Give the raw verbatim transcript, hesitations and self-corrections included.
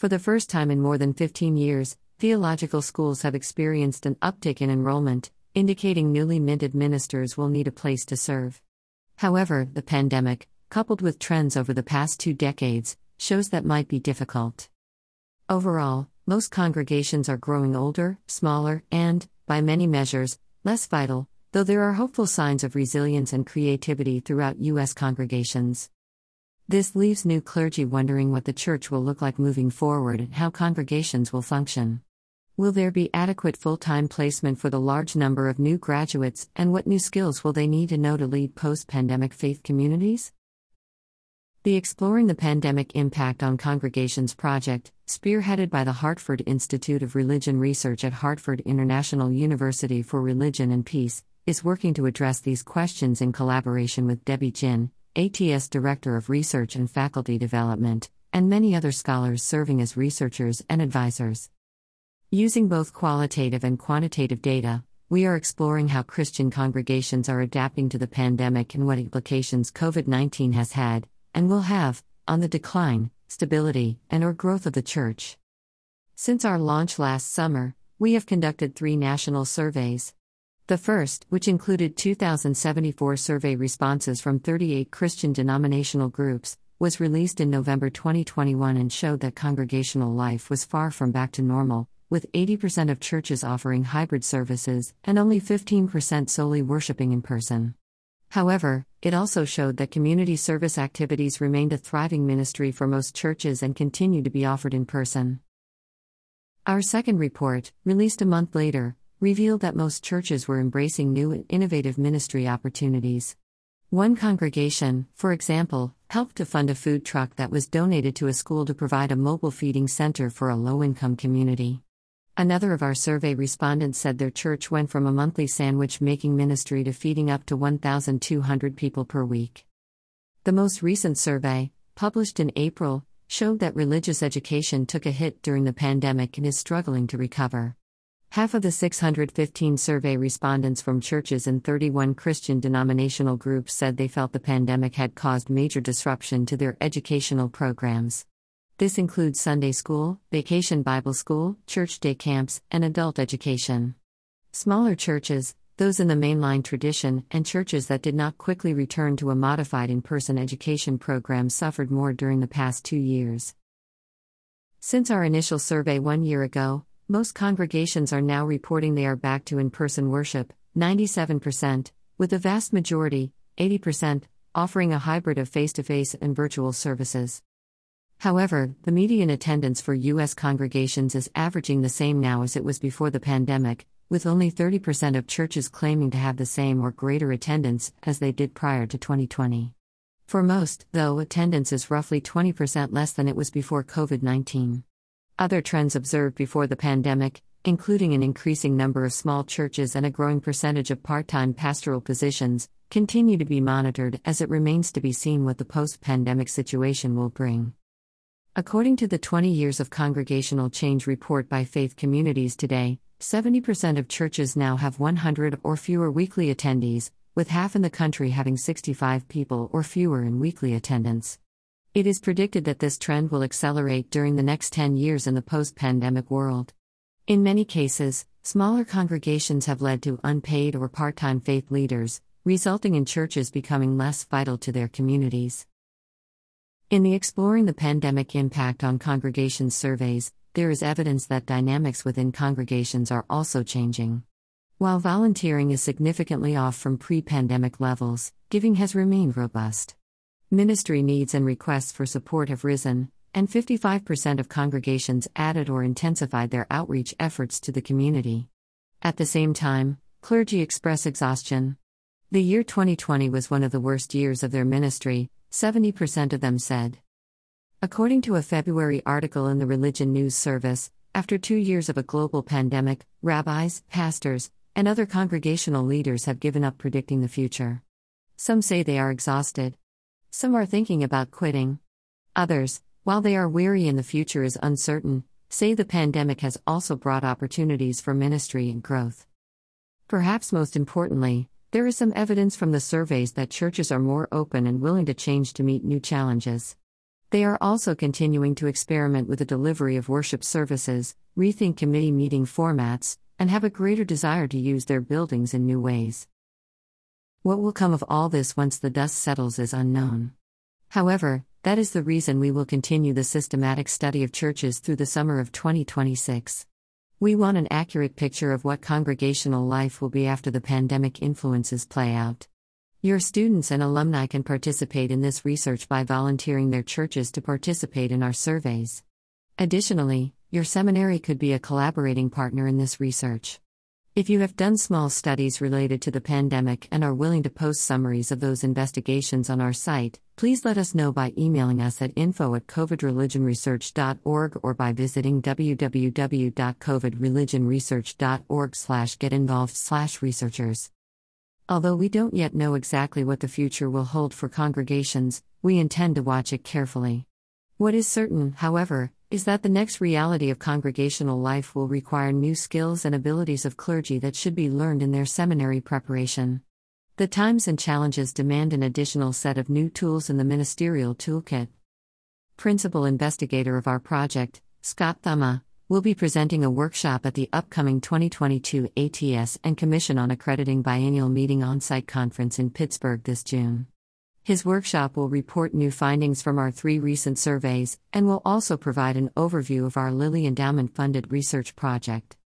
For the first time in more than fifteen years, theological schools have experienced an uptick in enrollment, indicating newly minted ministers will need a place to serve. However, the pandemic, coupled with trends over the past two decades, shows that might be difficult. Overall, most congregations are growing older, smaller, and, by many measures, less vital, though there are hopeful signs of resilience and creativity throughout U S congregations. This leaves new clergy wondering what the church will look like moving forward and how congregations will function. Will there be adequate full-time placement for the large number of new graduates, and what new skills will they need to know to lead post-pandemic faith communities? The Exploring the Pandemic Impact on Congregations project, spearheaded by the Hartford Institute of Religion Research at Hartford International University for Religion and Peace, is working to address these questions in collaboration with Debbie Jin, A T S Director of Research and Faculty Development, and many other scholars serving as researchers and advisors. Using both qualitative and quantitative data, we are exploring how Christian congregations are adapting to the pandemic and what implications COVID nineteen has had, and will have, on the decline, stability, and/or growth of the church. Since our launch last summer, we have conducted three national surveys. The first, which included two thousand seventy-four survey responses from thirty-eight Christian denominational groups, was released in November twenty twenty-one and showed that congregational life was far from back to normal, with eighty percent of churches offering hybrid services and only fifteen percent solely worshiping in person. However, it also showed that community service activities remained a thriving ministry for most churches and continue to be offered in person. Our second report, released a month later, revealed that most churches were embracing new and innovative ministry opportunities. One congregation, for example, helped to fund a food truck that was donated to a school to provide a mobile feeding center for a low-income community. Another of our survey respondents said their church went from a monthly sandwich-making ministry to feeding up to one thousand two hundred people per week. The most recent survey, published in April, showed that religious education took a hit during the pandemic and is struggling to recover. Half of the six hundred fifteen survey respondents from churches in thirty-one Christian denominational groups said they felt the pandemic had caused major disruption to their educational programs. This includes Sunday school, vacation Bible school, church day camps, and adult education. Smaller churches, those in the mainline tradition, and churches that did not quickly return to a modified in-person education program suffered more during the past two years. Since our initial survey one year ago, most congregations are now reporting they are back to in-person worship, ninety-seven percent, with the vast majority, eighty percent, offering a hybrid of face-to-face and virtual services. However, the median attendance for U S congregations is averaging the same now as it was before the pandemic, with only thirty percent of churches claiming to have the same or greater attendance as they did prior to twenty twenty. For most, though, attendance is roughly twenty percent less than it was before COVID nineteen. Other trends observed before the pandemic, including an increasing number of small churches and a growing percentage of part-time pastoral positions, continue to be monitored as it remains to be seen what the post-pandemic situation will bring. According to the twenty Years of Congregational Change report by Faith Communities Today, seventy percent of churches now have one hundred or fewer weekly attendees, with half in the country having sixty-five people or fewer in weekly attendance. It is predicted that this trend will accelerate during the next ten years in the post-pandemic world. In many cases, smaller congregations have led to unpaid or part-time faith leaders, resulting in churches becoming less vital to their communities. In the Exploring the Pandemic Impact on Congregations surveys, there is evidence that dynamics within congregations are also changing. While volunteering is significantly off from pre-pandemic levels, giving has remained robust. Ministry needs and requests for support have risen, and fifty-five percent of congregations added or intensified their outreach efforts to the community. At the same time, clergy express exhaustion. The year twenty twenty was one of the worst years of their ministry, seventy percent of them said. According to a February article in the Religion News Service, after two years of a global pandemic, rabbis, pastors, and other congregational leaders have given up predicting the future. Some say they are exhausted. Some are thinking about quitting. Others, while they are weary and the future is uncertain, say the pandemic has also brought opportunities for ministry and growth. Perhaps most importantly, there is some evidence from the surveys that churches are more open and willing to change to meet new challenges. They are also continuing to experiment with the delivery of worship services, rethink committee meeting formats, and have a greater desire to use their buildings in new ways. What will come of all this once the dust settles is unknown. However, that is the reason we will continue the systematic study of churches through the summer of twenty twenty-six. We want an accurate picture of what congregational life will be after the pandemic influences play out. Your students and alumni can participate in this research by volunteering their churches to participate in our surveys. Additionally, your seminary could be a collaborating partner in this research. If you have done small studies related to the pandemic and are willing to post summaries of those investigations on our site, please let us know by emailing us at info at covid religion research dot org or by visiting w w w dot covid religion research dot org slash get involved slash researchers. Although we don't yet know exactly what the future will hold for congregations, we intend to watch it carefully. What is certain, however, is that the next reality of congregational life will require new skills and abilities of clergy that should be learned in their seminary preparation. The times and challenges demand an additional set of new tools in the ministerial toolkit. Principal investigator of our project, Scott Thuma, will be presenting a workshop at the upcoming twenty twenty-two A T S and Commission on Accrediting Biennial Meeting on-site conference in Pittsburgh this June. His workshop will report new findings from our three recent surveys, and will also provide an overview of our Lilly Endowment-funded research project.